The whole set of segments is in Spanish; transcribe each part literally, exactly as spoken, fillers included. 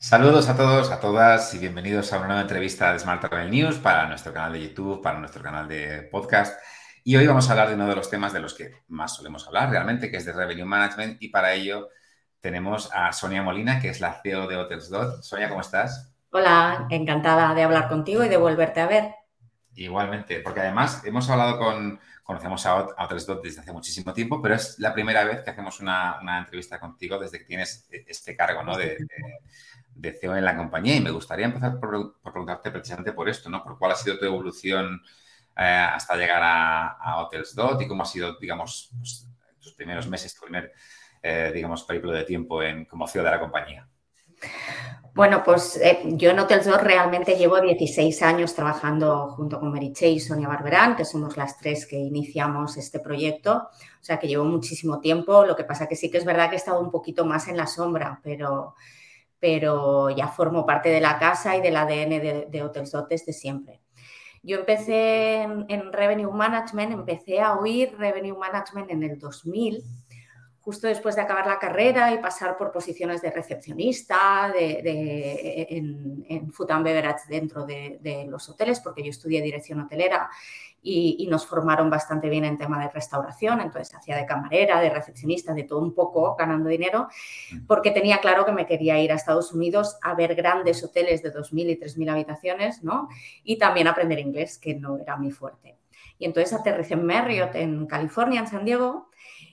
Saludos a todos, a todas y bienvenidos a una nueva entrevista de Smart Travel News para nuestro canal de YouTube, para nuestro canal de podcast. Y hoy vamos a hablar de uno de los temas de los que más solemos hablar realmente, que es de Revenue Management. Y para ello tenemos a Sonia Molina, que es la C E O de Hotels punto dot. Sonia, ¿cómo estás? Hola, encantada de hablar contigo y de volverte a ver. Igualmente, porque además hemos hablado con, conocemos a, Hot- a Hotels punto dot desde hace muchísimo tiempo, pero es la primera vez que hacemos una, una entrevista contigo desde que tienes este cargo, ¿no? de, de de C E O en la compañía y me gustaría empezar por, por preguntarte precisamente por esto, ¿no? Por cuál ha sido tu evolución eh, hasta llegar a, a Hotels punto dot y cómo ha sido, digamos, pues, tus primeros meses, tu primer, eh, digamos, periplo de tiempo en, como C E O de la compañía. Bueno, pues eh, yo en Hotels dos realmente llevo dieciséis años trabajando junto con Meritxell y Sonia Barberán, que somos las tres que iniciamos este proyecto. O sea que llevo muchísimo tiempo. Lo que pasa que sí que es verdad que he estado un poquito más en la sombra, pero, pero ya formo parte de la casa y del A D N de, de Hotels punto dot desde siempre. Yo empecé en, en Revenue Management, empecé a oír Revenue Management en el dos mil, justo después de acabar la carrera y pasar por posiciones de recepcionista de, de, en, en Food and Beverage dentro de, de los hoteles, porque yo estudié dirección hotelera y, y nos formaron bastante bien en tema de restauración, entonces hacía de camarera, de recepcionista, de todo un poco, ganando dinero, porque tenía claro que me quería ir a Estados Unidos a ver grandes hoteles de dos mil y tres mil habitaciones, ¿no? Y también aprender inglés, que no era mi fuerte. Y entonces aterricé en Marriott, en California, en San Diego,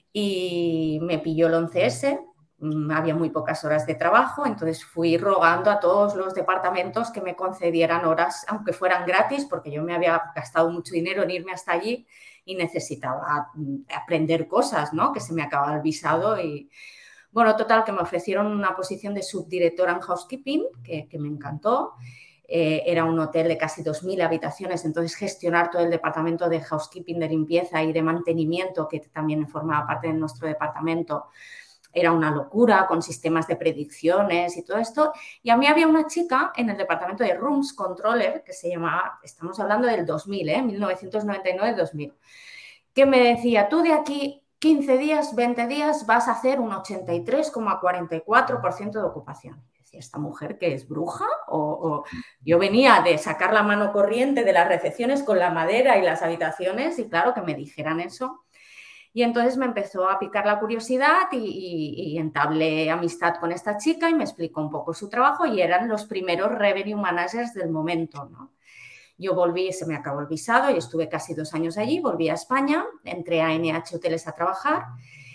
y me pilló el once ese, había muy pocas horas de trabajo, entonces fui rogando a todos los departamentos que me concedieran horas, aunque fueran gratis, porque yo me había gastado mucho dinero en irme hasta allí y necesitaba aprender cosas, ¿no? Que se me acababa el visado y... Bueno, total, que me ofrecieron una posición de subdirectora en housekeeping, que, que me encantó. Eh, era un hotel de casi dos mil habitaciones, entonces gestionar todo el departamento de housekeeping, de limpieza y de mantenimiento, que también formaba parte de nuestro departamento, era una locura, con sistemas de predicciones y todo esto. Y a mí había una chica en el departamento de Rooms Controller, que se llamaba, estamos hablando del dos mil, ¿eh? mil novecientos noventa y nueve dos mil, que me decía, tú de aquí quince días, veinte días vas a hacer un ochenta y tres coma cuarenta y cuatro por ciento de ocupación. Decía, ¿esta mujer que es bruja? O, o, yo venía de sacar la mano corriente de las recepciones con la madera y las habitaciones y claro que me dijeran eso. Y entonces me empezó a picar la curiosidad y, y, y entablé amistad con esta chica y me explicó un poco su trabajo y eran los primeros revenue managers del momento, ¿no? Yo volví, se me acabó el visado y estuve casi dos años allí, volví a España, entré a N H Hoteles a trabajar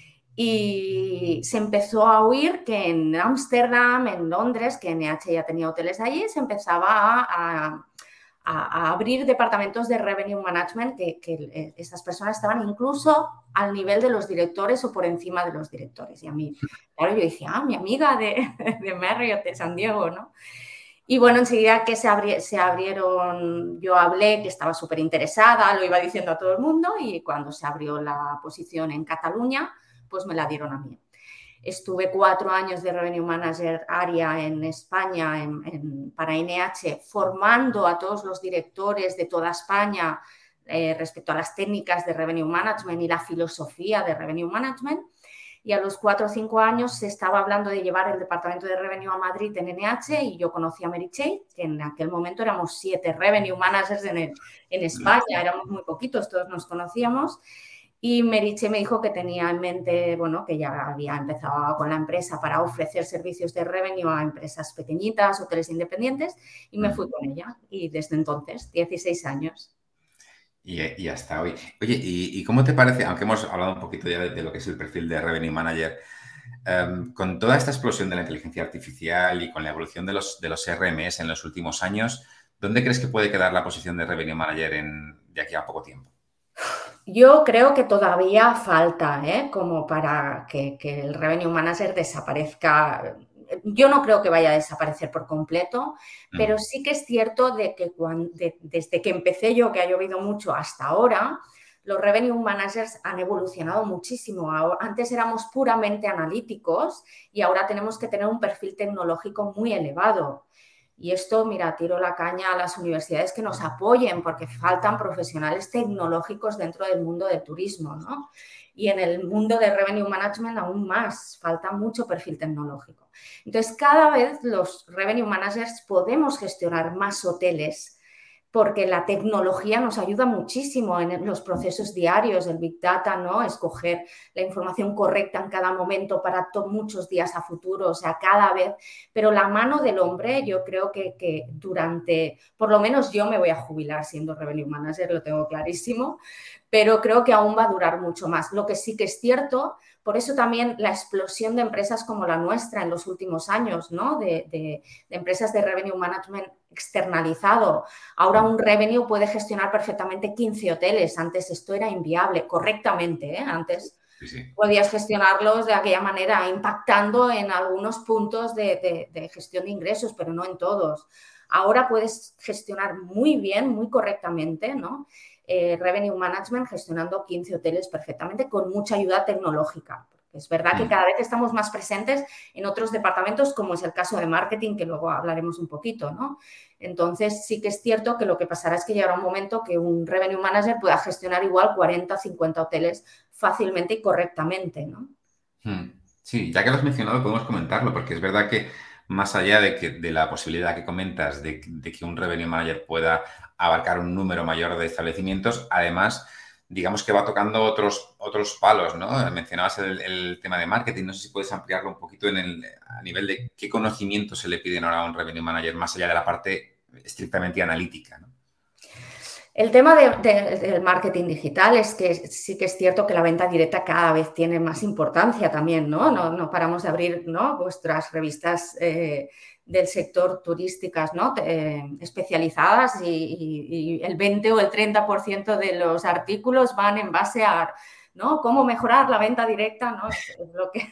y se empezó a oír que en Ámsterdam, en Londres, que N H ya tenía hoteles allí, se empezaba a, a, a abrir departamentos de revenue management que, que esas personas estaban incluso al nivel de los directores o por encima de los directores. Y a mí, claro, yo decía, ah, mi amiga de, de Marriott de San Diego, ¿no? Y bueno, enseguida que se, abri se abrieron, yo hablé que estaba súper interesada, lo iba diciendo a todo el mundo y cuando se abrió la posición en Cataluña, pues me la dieron a mí. Estuve cuatro años de Revenue Manager área en España en, en, para N H, formando a todos los directores de toda España eh, respecto a las técnicas de Revenue Management y la filosofía de Revenue Management. Y a los cuatro o cinco años se estaba hablando de llevar el departamento de Revenue a Madrid en N H y yo conocí a Meritxell, que en aquel momento éramos siete Revenue Managers en, el, en España, éramos muy poquitos, todos nos conocíamos. Y Meritxell me dijo que tenía en mente, bueno, que ya había empezado con la empresa para ofrecer servicios de revenue a empresas pequeñitas, hoteles independientes, y me fui con ella. Y desde entonces, dieciséis años. Y, y hasta hoy. Oye, ¿y, ¿y cómo te parece, aunque hemos hablado un poquito ya de, de lo que es el perfil de Revenue Manager, um, con toda esta explosión de la inteligencia artificial y con la evolución de los, de los R M S en los últimos años, ¿dónde crees que puede quedar la posición de Revenue Manager en, de aquí a poco tiempo? Yo creo que todavía falta, ¿eh? Como para que, que el Revenue Manager desaparezca. Yo no creo que vaya a desaparecer por completo, pero Mm. sí que es cierto de que cuando, de, desde que empecé yo, que ha llovido mucho hasta ahora, los Revenue Managers han evolucionado muchísimo. Antes éramos puramente analíticos y ahora tenemos que tener un perfil tecnológico muy elevado. Y esto, mira, tiro la caña a las universidades que nos apoyen porque faltan profesionales tecnológicos dentro del mundo del turismo, ¿no? Y en el mundo de Revenue Management aún más, falta mucho perfil tecnológico. Entonces, cada vez los Revenue Managers podemos gestionar más hoteles porque la tecnología nos ayuda muchísimo en los procesos diarios, el Big Data, ¿no? Escoger la información correcta en cada momento para muchos días a futuro, o sea, cada vez. Pero la mano del hombre, yo creo que, que durante, por lo menos yo me voy a jubilar siendo Revenue Manager, lo tengo clarísimo, pero creo que aún va a durar mucho más. Lo que sí que es cierto, por eso también la explosión de empresas como la nuestra en los últimos años, ¿no? De, de, de empresas de Revenue Management externalizado. Ahora un revenue puede gestionar perfectamente quince hoteles. Antes esto era inviable, correctamente, ¿eh? Antes sí, sí. podías gestionarlos de aquella manera, impactando en algunos puntos de, de, de gestión de ingresos, pero no en todos. Ahora puedes gestionar muy bien, muy correctamente, ¿no? Eh, Revenue Management gestionando quince hoteles perfectamente con mucha ayuda tecnológica. Es verdad que cada vez estamos más presentes en otros departamentos, como es el caso de marketing, que luego hablaremos un poquito, ¿no? Entonces, sí que es cierto que lo que pasará es que llegará un momento que un Revenue Manager pueda gestionar igual cuarenta, cincuenta hoteles fácilmente y correctamente, ¿no? Sí, ya que lo has mencionado, podemos comentarlo, porque es verdad que más allá de, que, de la posibilidad que comentas de, de que un Revenue Manager pueda abarcar un número mayor de establecimientos, además, digamos que va tocando otros, otros palos, ¿no? Mencionabas el, el tema de marketing, no sé si puedes ampliarlo un poquito en el, a nivel de qué conocimientos se le piden ahora a un Revenue Manager, más allá de la parte estrictamente analítica, ¿no? El tema de, de, del marketing digital es que sí que es cierto que la venta directa cada vez tiene más importancia también, ¿no? No, no paramos de abrir, ¿no? Vuestras revistas eh, del sector turísticas, ¿no? Eh, especializadas y, y, y el veinte o el treinta por ciento de los artículos van en base a, ¿no? Cómo mejorar la venta directa, ¿no? Es, es, lo, que,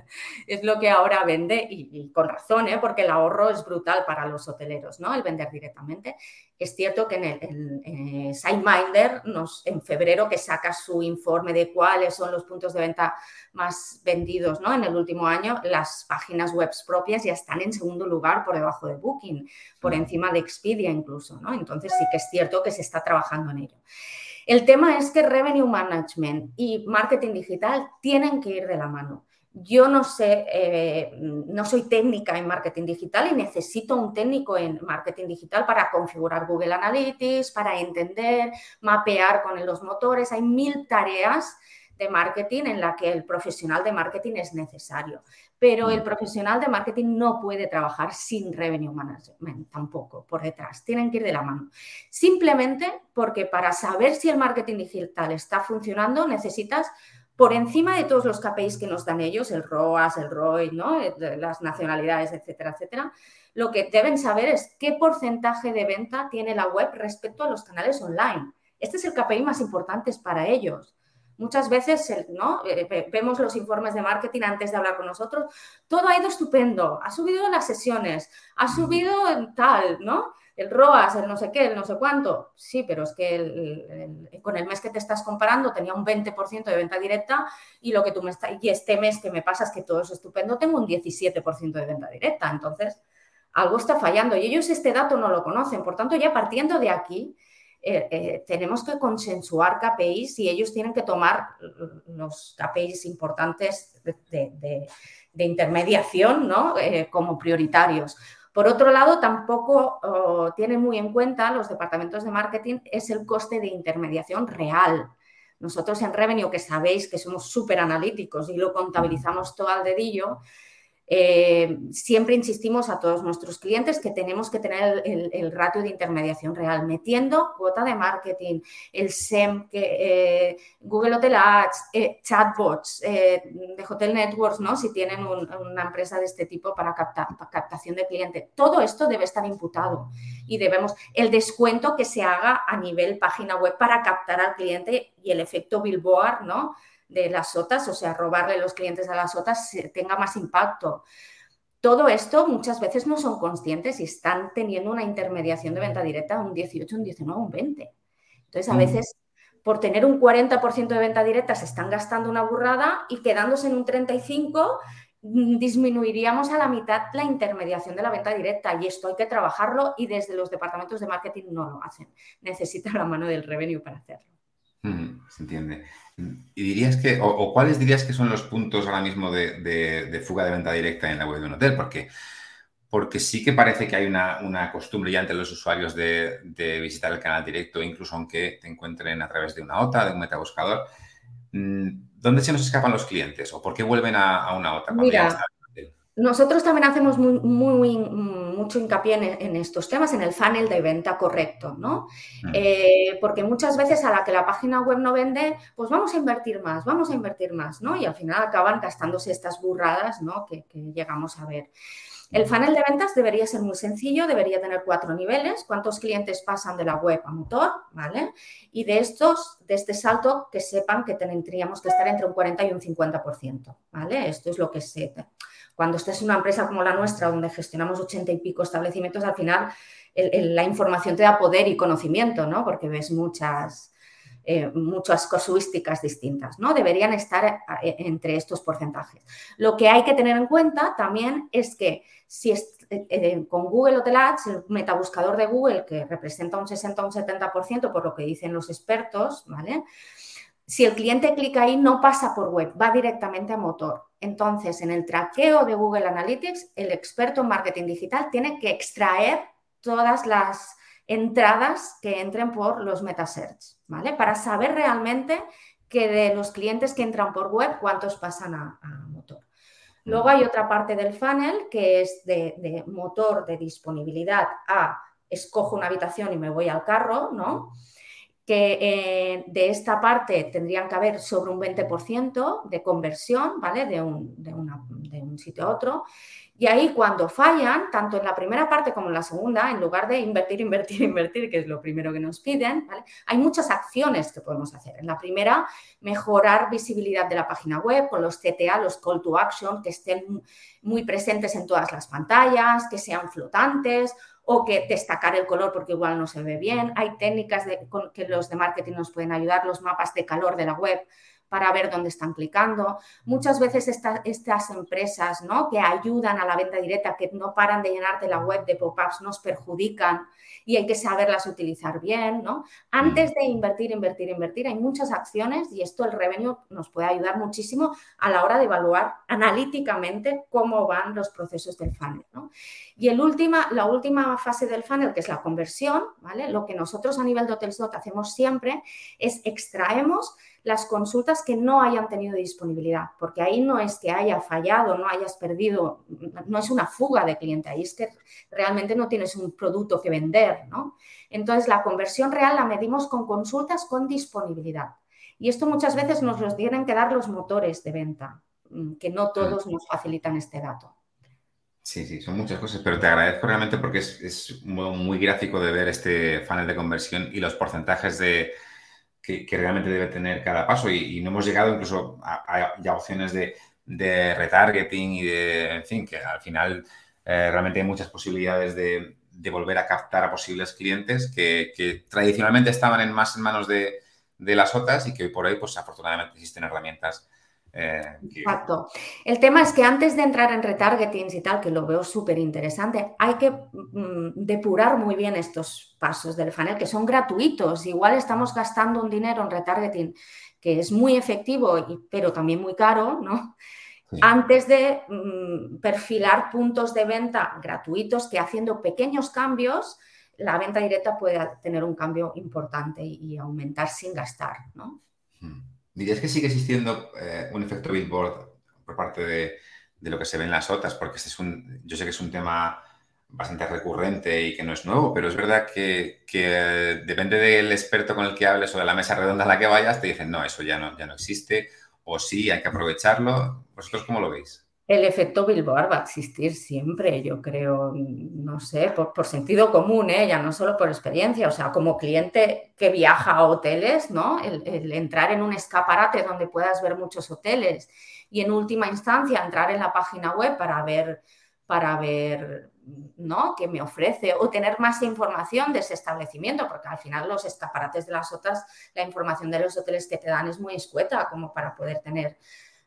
es lo que ahora vende y, y con razón, ¿eh? Porque el ahorro es brutal para los hoteleros, ¿no? El vender directamente. Es cierto que en el en, en SiteMinder, nos, en febrero, que saca su informe de cuáles son los puntos de venta más vendidos, ¿no? En el último año, las páginas web propias ya están en segundo lugar por debajo de Booking, por encima de Expedia incluso, ¿no? Entonces sí que es cierto que se está trabajando en ello. El tema es que Revenue Management y marketing digital tienen que ir de la mano. Yo no sé, eh, no soy técnica en marketing digital y necesito un técnico en marketing digital para configurar Google Analytics, para entender, mapear con los motores. Hay mil tareas de marketing en la que el profesional de marketing es necesario. Pero el profesional de marketing no puede trabajar sin Revenue Management tampoco por detrás. Tienen que ir de la mano. Simplemente porque para saber si el marketing digital está funcionando necesitas, por encima de todos los K P Is que nos dan ellos, el R O A S, el R O I, ¿no? Las nacionalidades, etcétera, etcétera, lo que deben saber es qué porcentaje de venta tiene la web respecto a los canales online. Este es el K P I más importante para ellos. Muchas veces, ¿no? Vemos los informes de marketing antes de hablar con nosotros. Todo ha ido estupendo. Ha subido las sesiones, ha subido tal, ¿no? El R O A S, el no sé qué, el no sé cuánto. Sí, pero es que el, el, con el mes que te estás comparando tenía un veinte por ciento de venta directa y lo que tú me estás, y este mes que me pasa es que todo es estupendo, tengo un diecisiete por ciento de venta directa. Entonces, algo está fallando y ellos este dato no lo conocen. Por tanto, ya partiendo de aquí, Eh, eh, tenemos que consensuar K P Is y ellos tienen que tomar los K P Is importantes de, de, de intermediación, ¿no? eh, como prioritarios. Por otro lado, tampoco oh, tienen muy en cuenta los departamentos de marketing es el coste de intermediación real. Nosotros en Revenue, que sabéis que somos súper analíticos y lo contabilizamos todo al dedillo, Eh, siempre insistimos a todos nuestros clientes que tenemos que tener el, el, el ratio de intermediación real, metiendo cuota de marketing, el S E M, que, eh, Google Hotel Ads, eh, chatbots eh, de Hotel Networks, ¿no? Si tienen un, una empresa de este tipo para, captar, para captación de cliente. Todo esto debe estar imputado y debemos, el descuento que se haga a nivel página web para captar al cliente y el efecto Billboard, ¿no? De las sotas, o sea, robarle los clientes a las sotas tenga más impacto. Todo esto muchas veces no son conscientes y están teniendo una intermediación de venta directa un dieciocho, un diecinueve, un veinte. Entonces, a veces, por tener un cuarenta por ciento de venta directa, se están gastando una burrada y quedándose en un treinta y cinco por ciento disminuiríamos a la mitad la intermediación de la venta directa y esto hay que trabajarlo y desde los departamentos de marketing no lo hacen. Necesitan la mano del revenue para hacerlo. Mm, se entiende. ¿Y dirías que, o, o cuáles dirías que son los puntos ahora mismo de, de, de fuga de venta directa en la web de un hotel? Porque, porque sí que parece que hay una, una costumbre ya entre los usuarios de, de visitar el canal directo, incluso aunque te encuentren a través de una O T A, de un metabuscador. ¿Dónde se nos escapan los clientes? ¿O por qué vuelven a, a una O T A cuando ya Mira, están en el hotel? nosotros también hacemos muy, muy, mucho hincapié en, en estos temas, en el funnel de venta correcto, ¿no? Mm. Eh, porque muchas veces a la que la página web no vende, pues vamos a invertir más, vamos a invertir más, ¿no? Y al final acaban gastándose estas burradas, ¿no? Que, que llegamos a ver. El funnel de ventas debería ser muy sencillo, debería tener cuatro niveles. ¿Cuántos clientes pasan de la web a motor? ¿Vale? Y de estos, de este salto, que sepan que tendríamos que estar entre un cuarenta y un cincuenta por ciento, ¿vale? Esto es lo que se... Cuando estés en una empresa como la nuestra, donde gestionamos ochenta y pico establecimientos, al final el, el, la información te da poder y conocimiento, ¿no? Porque ves muchas... Eh, muchas casuísticas distintas, ¿no? Deberían estar entre estos porcentajes. Lo que hay que tener en cuenta también es que si es, eh, con Google Hotel Ads, el metabuscador de Google, que representa un sesenta o un setenta por ciento por lo que dicen los expertos, ¿vale? Si el cliente clica ahí, no pasa por web, va directamente a motor. Entonces, en el traqueo de Google Analytics, el experto en marketing digital tiene que extraer todas las entradas que entren por los metasearch, ¿vale? Para saber realmente que de los clientes que entran por web, cuántos pasan a, a motor. Luego hay otra parte del funnel que es de, de motor de disponibilidad a escojo una habitación y me voy al carro, ¿no? Que eh, de esta parte tendrían que haber sobre un veinte por ciento de conversión, ¿vale? De un, de, una, de un sitio a otro. Y ahí cuando fallan, tanto en la primera parte como en la segunda, en lugar de invertir, invertir, invertir, que es lo primero que nos piden, ¿vale? Hay muchas acciones que podemos hacer. En la primera, mejorar visibilidad de la página web con los C T A, los Call to Action, que estén muy presentes en todas las pantallas, que sean flotantes o que destacar el color porque igual no se ve bien. Hay técnicas de, con, que los de marketing nos pueden ayudar, los mapas de calor de la web, para ver dónde están clicando. Muchas veces esta, estas empresas, ¿no? Que ayudan a la venta directa, que no paran de llenarte la web de pop-ups, nos perjudican y hay que saberlas utilizar bien, ¿no? Antes de invertir, invertir, invertir, hay muchas acciones y esto el revenue nos puede ayudar muchísimo a la hora de evaluar analíticamente cómo van los procesos del funnel, ¿no? Y el última, la última fase del funnel, que es la conversión, ¿vale? Lo que nosotros a nivel de HotelsDot hacemos siempre es extraemos las consultas que no hayan tenido disponibilidad, porque ahí no es que haya fallado, no hayas perdido, no es una fuga de cliente, ahí es que realmente no tienes un producto que vender, ¿no? Entonces, la conversión real la medimos con consultas con disponibilidad. Y esto muchas veces nos los tienen que dar los motores de venta, que no todos nos facilitan este dato. Sí, sí, son muchas cosas, pero te agradezco realmente porque es, es un modo muy gráfico de ver este funnel de conversión y los porcentajes de Que, que realmente debe tener cada paso y, y no hemos llegado incluso a, a ya opciones de, de retargeting y de, en fin, que al final eh, realmente hay muchas posibilidades de, de volver a captar a posibles clientes que, que tradicionalmente estaban en más en manos de, de las O T As y que hoy por hoy, pues afortunadamente existen herramientas. Eh, que... Exacto. El tema es que antes de entrar en retargetings y tal, que lo veo súper interesante, hay que mm, depurar muy bien estos pasos del funnel, que son gratuitos. Igual estamos gastando un dinero en retargeting que es muy efectivo, y, pero también muy caro, ¿no? Sí. Antes de mm, perfilar puntos de venta gratuitos que haciendo pequeños cambios, la venta directa puede tener un cambio importante y, y aumentar sin gastar, ¿no? Hmm. ¿Dirías que sigue existiendo eh, un efecto billboard por parte de, de lo que se ve en las O T As? Porque este es un, yo sé que es un tema bastante recurrente y que no es nuevo, pero es verdad que, que depende del experto con el que hables o de la mesa redonda a la que vayas, te dicen, no, eso ya no, ya no existe, o sí, hay que aprovecharlo. ¿Vosotros cómo lo veis? El efecto billboard va a existir siempre, yo creo, no sé, por, por sentido común, ¿eh? Ya no solo por experiencia, o sea, como cliente que viaja a hoteles, ¿no? El, el entrar en un escaparate donde puedas ver muchos hoteles y en última instancia entrar en la página web para ver, para ver, ¿no? Qué me ofrece o tener más información de ese establecimiento, porque al final los escaparates de las O T As, la información de los hoteles que te dan es muy escueta como para poder tener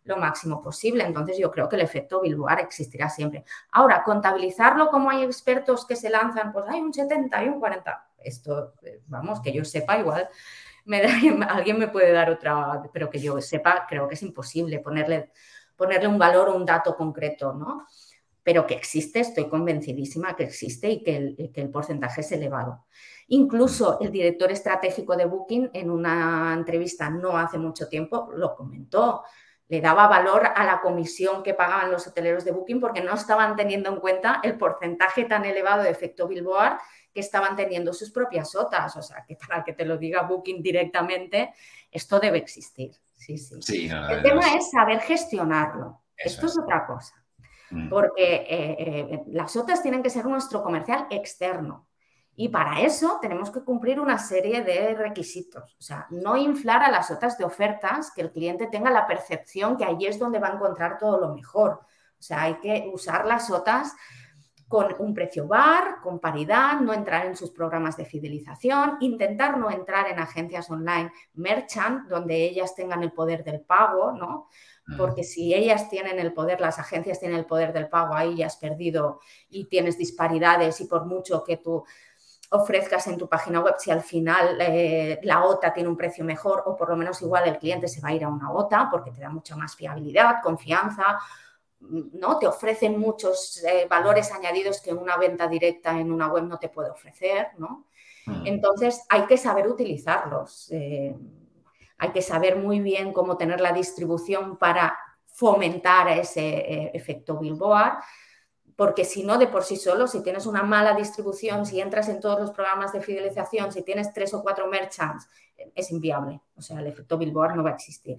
lo máximo posible. Entonces, yo creo que el efecto Billboard existirá siempre. Ahora, contabilizarlo como hay expertos que se lanzan, pues hay un setenta y un cuarenta. Esto, vamos, que yo sepa, igual me da, alguien me puede dar otra, pero que yo sepa, creo que es imposible ponerle, ponerle un valor o un dato concreto, ¿no? Pero que existe, estoy convencidísima que existe y que el, que el porcentaje es elevado. Incluso el director estratégico de Booking, en una entrevista no hace mucho tiempo, lo comentó. Le daba valor a la comisión que pagaban los hoteleros de Booking porque no estaban teniendo en cuenta el porcentaje tan elevado de efecto Billboard que estaban teniendo sus propias OTAs. O sea, que para que te lo diga Booking directamente, esto debe existir. Sí, sí. Sí, no, El no, tema no, es saber gestionarlo. eso Esto es es. otra cosa. Mm. Porque eh, eh, las OTAs tienen que ser nuestro comercial externo. Y para eso tenemos que cumplir una serie de requisitos. O sea, no inflar a las OTAs de ofertas, que el cliente tenga la percepción que allí es donde va a encontrar todo lo mejor. O sea, hay que usar las OTAs con un precio bar, con paridad, no entrar en sus programas de fidelización, intentar no entrar en agencias online merchant, donde ellas tengan el poder del pago, ¿no? Porque si ellas tienen el poder, las agencias tienen el poder del pago, ahí ya has perdido y tienes disparidades y por mucho que tú ofrezcas en tu página web, si al final eh, la OTA tiene un precio mejor o por lo menos igual el cliente se va a ir a una OTA porque te da mucha más fiabilidad, confianza, ¿no? Te ofrecen muchos eh, valores añadidos que una venta directa en una web no te puede ofrecer, ¿no? Mm. Entonces hay que saber utilizarlos. Eh, hay que saber muy bien cómo tener la distribución para fomentar ese eh, efecto Billboard, porque si no, de por sí solo, si tienes una mala distribución, si entras en todos los programas de fidelización, si tienes tres o cuatro merchants, es inviable. O sea, el efecto Billboard no va a existir.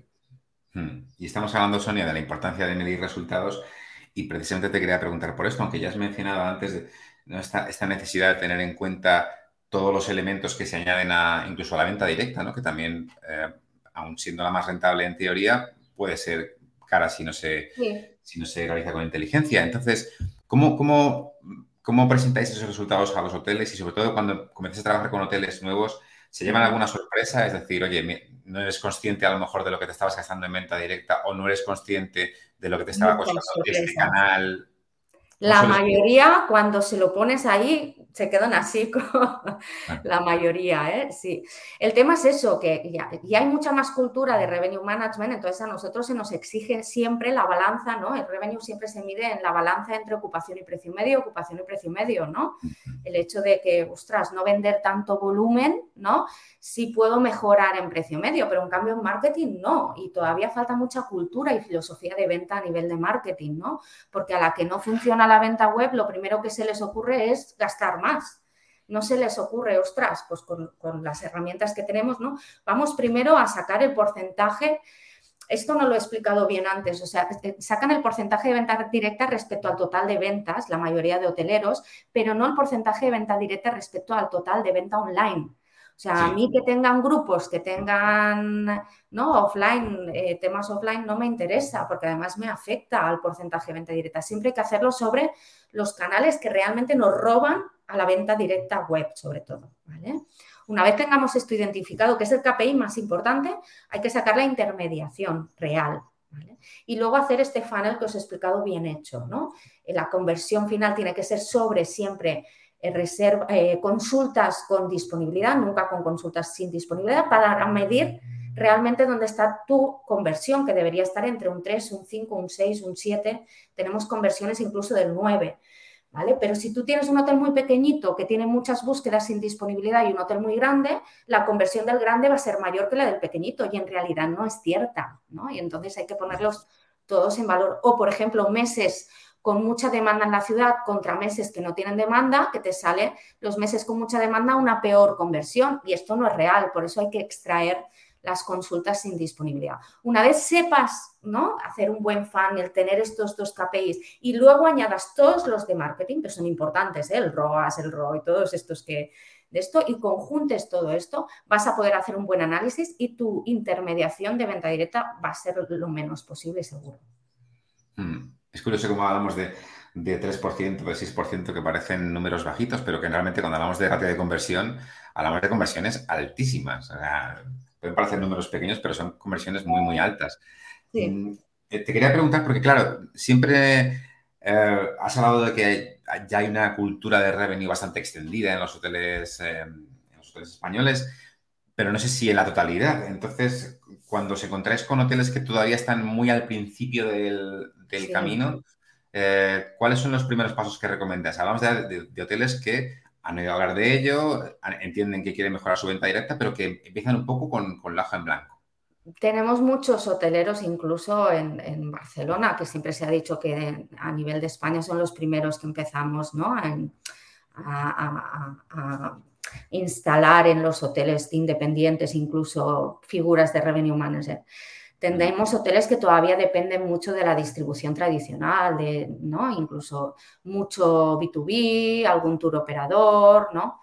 Y estamos hablando, Sonia, de la importancia de medir resultados y precisamente te quería preguntar por esto, aunque ya has mencionado antes de, ¿no? esta, esta necesidad de tener en cuenta todos los elementos que se añaden a, incluso a la venta directa, ¿no? Que también, eh, aun siendo la más rentable en teoría, puede ser cara si no se, sí. si no se realiza con inteligencia. Entonces, ¿cómo, cómo, ¿cómo presentáis esos resultados a los hoteles? Y sobre todo cuando comienzas a trabajar con hoteles nuevos, ¿se llevan alguna sorpresa? Es decir, oye, no eres consciente a lo mejor de lo que te estabas gastando en venta directa o no eres consciente de lo que te estaba costando este canal. La mayoría, cuando se lo pones ahí, se quedan así con ah. la mayoría, ¿eh? Sí. El tema es eso, que ya, ya hay mucha más cultura de revenue management, entonces a nosotros se nos exige siempre la balanza, ¿no? El revenue siempre se mide en la balanza entre ocupación y precio medio, ocupación y precio medio, ¿no? El hecho de que, ostras, no vender tanto volumen, ¿no? Sí puedo mejorar en precio medio, pero en cambio en marketing no. Y todavía falta mucha cultura y filosofía de venta a nivel de marketing, ¿no? Porque a la que no funciona la venta web, lo primero que se les ocurre es gastar más. No se les ocurre, ostras, pues con, con las herramientas que tenemos, ¿no? Vamos primero a sacar el porcentaje. Esto no lo he explicado bien antes, o sea, sacan el porcentaje de venta directa respecto al total de ventas, la mayoría de hoteleros, pero no el porcentaje de venta directa respecto al total de venta online. O sea, sí. A mí que tengan grupos, que tengan, ¿no? Offline, eh, temas offline, no me interesa, porque además me afecta al porcentaje de venta directa. Siempre hay que hacerlo sobre los canales que realmente nos roban a la venta directa web, sobre todo, ¿vale? Una vez tengamos esto identificado, que es el K P I más importante, hay que sacar la intermediación real, ¿vale? Y luego hacer este funnel que os he explicado bien hecho, ¿no? La conversión final tiene que ser sobre siempre eh, reserva, eh, consultas con disponibilidad, nunca con consultas sin disponibilidad, para medir realmente dónde está tu conversión, que debería estar entre un tres, un cinco, un seis, un siete. Tenemos conversiones incluso del nueve. ¿Vale? Pero si tú tienes un hotel muy pequeñito que tiene muchas búsquedas sin disponibilidad y un hotel muy grande, la conversión del grande va a ser mayor que la del pequeñito y en realidad no es cierta, ¿no? Y entonces hay que ponerlos todos en valor. O, por ejemplo, meses con mucha demanda en la ciudad contra meses que no tienen demanda, que te sale los meses con mucha demanda una peor conversión y esto no es real, por eso hay que extraer las consultas sin disponibilidad. Una vez sepas, ¿no? Hacer un buen funnel, tener estos dos K P Is y luego añadas todos los de marketing, que son importantes, ¿eh? El R O A S, el R O I, todos estos que de esto, y conjuntes todo esto, vas a poder hacer un buen análisis y tu intermediación de venta directa va a ser lo menos posible, seguro. Hmm. Es curioso cómo hablamos de, de tres por ciento, de seis por ciento, que parecen números bajitos, pero que realmente cuando hablamos de ratio de conversión, hablamos de conversiones altísimas. O sea, pueden parecer números pequeños, pero son conversiones muy, muy altas. Sí. Eh, te quería preguntar, porque claro, siempre eh, has hablado de que hay- ya hay una cultura de revenue bastante extendida en los hoteles, eh, en los hoteles españoles, pero no sé si en la totalidad. Entonces, cuando os encontráis con hoteles que todavía están muy al principio del, del Sí. camino, eh, ¿cuáles son los primeros pasos que recomendas? Hablamos de, de- de hoteles que han oído hablar de ello, han- entienden que quieren mejorar su venta directa, pero que empiezan un poco con, con la hoja en blanco. Tenemos muchos hoteleros, incluso en, en Barcelona, que siempre se ha dicho que a nivel de España son los primeros que empezamos, ¿no? En- a, a- a- a instalar en los hoteles independientes incluso figuras de revenue manager. Mm. Tendremos hoteles que todavía dependen mucho de la distribución tradicional, de, ¿no? Incluso mucho B dos B, algún tour operador, ¿no?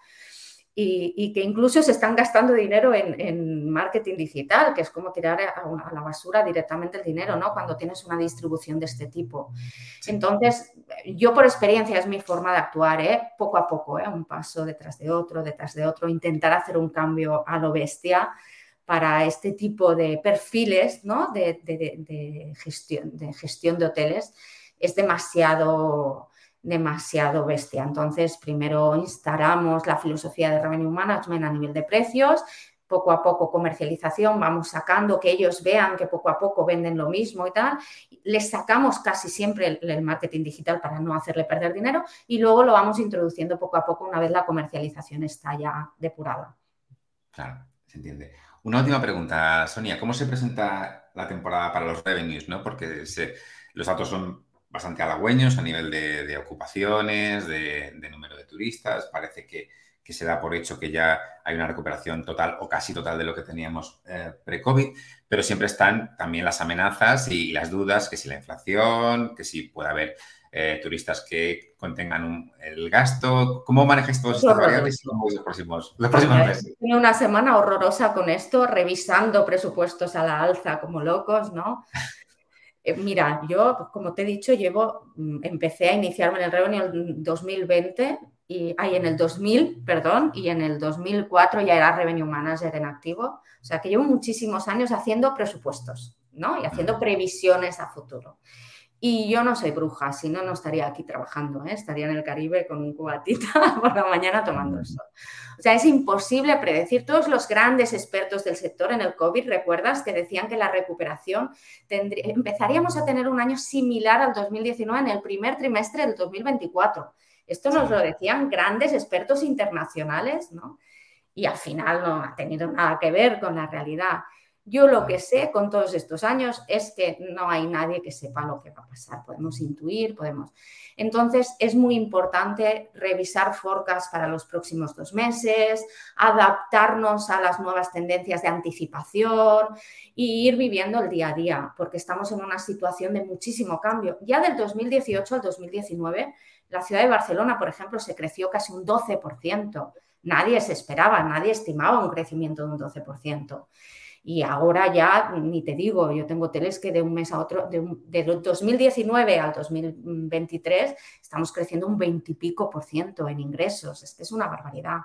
Y, y que incluso se están gastando dinero en, en marketing digital, que es como tirar a, una- a la basura directamente el dinero, ¿no? Cuando tienes una distribución de este tipo. Sí. Entonces, yo por experiencia es mi forma de actuar, ¿eh? Poco a poco, ¿eh? Un paso detrás de otro, detrás de otro, intentar hacer un cambio a lo bestia para este tipo de perfiles, ¿no? de, de, de, de gestión, de gestión de hoteles es demasiado demasiado bestia. Entonces, primero instalamos la filosofía de Revenue Management a nivel de precios, poco a poco comercialización, vamos sacando que ellos vean que poco a poco venden lo mismo y tal. Les sacamos casi siempre el, el marketing digital para no hacerle perder dinero y luego lo vamos introduciendo poco a poco una vez la comercialización está ya depurada. Claro, se entiende. Una última pregunta, Sonia. ¿Cómo se presenta la temporada para los revenues, no? Porque se- los datos son bastante halagüeños a nivel de, de ocupaciones, de, de número de turistas. Parece que, que se da por hecho que ya hay una recuperación total o casi total de lo que teníamos eh, pre-COVID, pero siempre están también las amenazas y las dudas, que si la inflación, que si puede haber eh, turistas que contengan un- el gasto. ¿Cómo manejáis todas Es estas variables y horroroso. cómo veis los próximos, los próximos meses? Tiene una semana horrorosa con esto, revisando presupuestos a la alza como locos, ¿no? Eh, mira, yo, pues, como te he dicho, llevo, mm, empecé a iniciarme en el revenue en dos mil veinte y ahí en el dos mil, perdón, y en el dos mil cuatro ya era revenue manager en activo. O sea que llevo muchísimos años haciendo presupuestos, ¿no? Y haciendo Mm. previsiones a futuro. Y yo no soy bruja, si no, no estaría aquí trabajando, ¿eh? Estaría en el Caribe con un cubatita por la mañana tomando el sol. O sea, es imposible predecir. Todos los grandes expertos del sector en el COVID, ¿recuerdas que decían que la recuperación tendría, empezaríamos a tener un año similar al dos mil diecinueve en el primer trimestre del dos mil veinticuatro? Esto nos lo Sí. decían grandes expertos internacionales, ¿no? Y al final no ha tenido nada que ver con la realidad. Yo lo que sé con todos estos años es que no hay nadie que sepa lo que va a pasar. Podemos intuir, podemos. Entonces, es muy importante revisar forecasts para los próximos dos meses, adaptarnos a las nuevas tendencias de anticipación y ir viviendo el día a día, porque estamos en una situación de muchísimo cambio. Ya del dos mil dieciocho al dos mil diecinueve, la ciudad de Barcelona, por ejemplo, se creció casi un doce por ciento. Nadie se esperaba, nadie estimaba un crecimiento de un doce por ciento. Y ahora ya, ni te digo, yo tengo hoteles que de un mes a otro, de, un, de dos mil diecinueve al dos mil veintitrés, estamos creciendo un veinte y pico por ciento en ingresos. Es que es una barbaridad.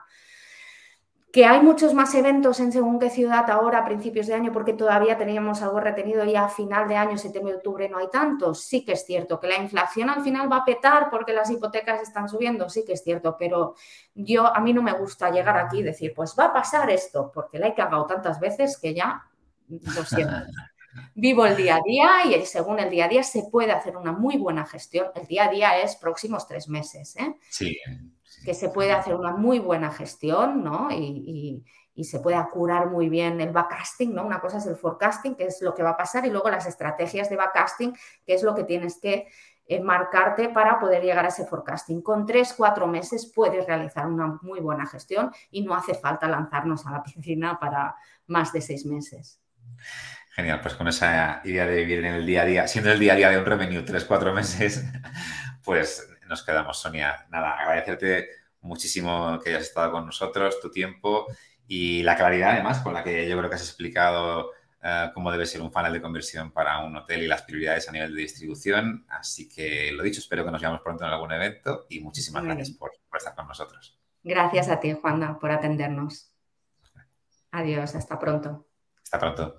Que hay muchos más eventos en según qué ciudad ahora a principios de año porque todavía teníamos algo retenido y a final de año, septiembre y octubre, no hay tantos. Sí que es cierto que la inflación al final va a petar porque las hipotecas están subiendo, sí que es cierto, pero yo a mí no me gusta llegar aquí y decir, pues va a pasar esto, porque la he cagado tantas veces que ya lo siento. Vivo el día a día y según el día a día se puede hacer una muy buena gestión. El día a día es próximos tres meses, ¿eh? Sí, Que sí, se se puede entiende. hacer una muy buena gestión, ¿no? Y, y, y, se puede acurar muy bien el backcasting, ¿no? Una cosa es el forecasting, que es lo que va a pasar, y luego las estrategias de backcasting, que es lo que tienes que eh, marcarte para poder llegar a ese forecasting. Con tres, cuatro meses puedes realizar una muy buena gestión y no hace falta lanzarnos a la piscina para más de seis meses. Genial, pues con esa idea de vivir en el día a día, siendo el día a día de un revenue tres, cuatro meses, pues nos quedamos, Sonia. Nada, agradecerte muchísimo que hayas estado con nosotros, tu tiempo y la claridad, además, con la que yo creo que has explicado uh, cómo debe ser un funnel de conversión para un hotel y las prioridades a nivel de distribución. Así que, lo dicho, espero que nos veamos pronto en algún evento y muchísimas Muy gracias bien. por, por estar con nosotros. Gracias a ti, Juanda, por atendernos. Adiós, hasta pronto. Hasta pronto.